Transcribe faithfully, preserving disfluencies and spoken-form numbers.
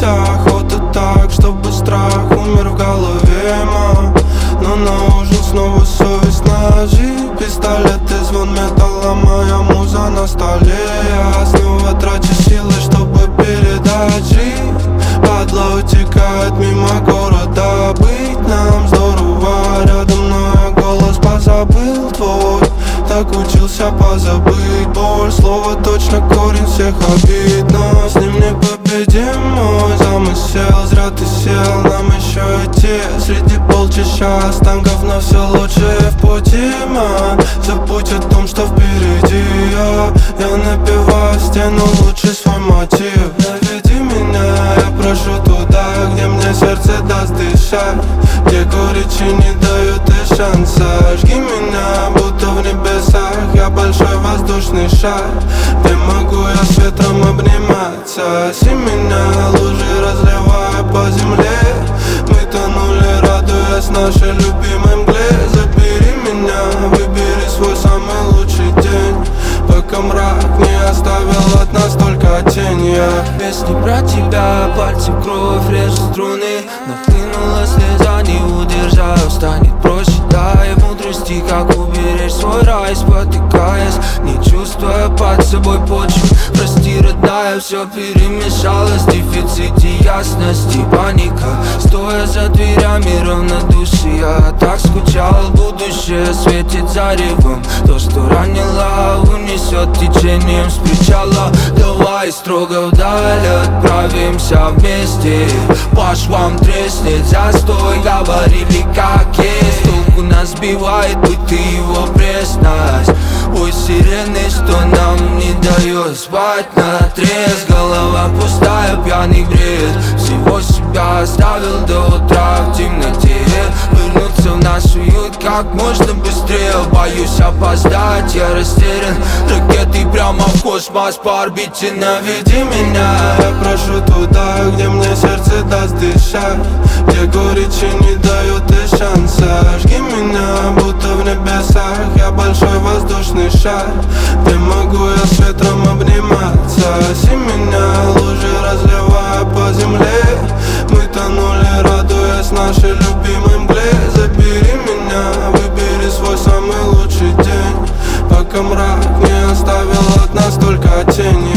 охота так, чтобы страх умер в голове, ма. Но на ужин снова совесть, ножи, пистолеты, звон металла, моя муза на столе. Я снова трачу силы, чтобы передать жизнь. Падла утекает мимо города, быть нам здорово рядом, но я голос позабыл твой. Так учился позабыть боль, слово точно корень всех обид. Но с ним не победим мой замысел. Зря ты сел, нам еще идти среди полчища останков, но все лучшее в пути, ман. Забудь о том, что впереди. Я, я напеваю в стену лучший свой мотив. Наведи меня, я прошу туда, где мне сердце даст дышать, где горечи не дают и шанса. Жги меня, будто в небесах, я большой воздушный шар, где могу я с ветром обниматься. Оси меня, лужи разливая по земле. Мы тонули, радуясь нашей любимой мгле. Забери меня, выбери свой самый лучший день, пока мрак не оставил от нас только тень. Я песни про тебя, пальцы в кровь режут струны. Нахлынула слеза, не удержаю, станет проще. Дай мудрости, как уберечь свой рай, спотыкаясь, не чувствуя под собой почву. Прости, родная, все перемешалось, в дефиците ясности паника. Стоя за дверями равнодушия, я так скучал, будущее светит заревом. То, что ранило, унесет течением с причала. Давай строго вдаль отправимся вместе, по швам треснет застой, говорили как есть. Толку нас сбивает быть ты его пресность. Ой, сирены, что нам не дает спать наотрез. Голова пустая, пьяный бред, всего себя оставил до утра в темноте. Вернуться в наш уют как можно быстрее, боюсь опоздать, я растерян. Ракеты прямо в космос по орбите. Наведи меня, я прошу туда, где мне сердце даст дышать, где горечи не дают и шанса. Жги меня, будто в небесах, я большой воздушный шар, где могу я с ветром обниматься. Оси меня, лужи разливая по земле. Мы тонули, радуясь нашей любимой мгле. Забери меня, выбери свой самый лучший день, пока мрак не оставил от нас только тень.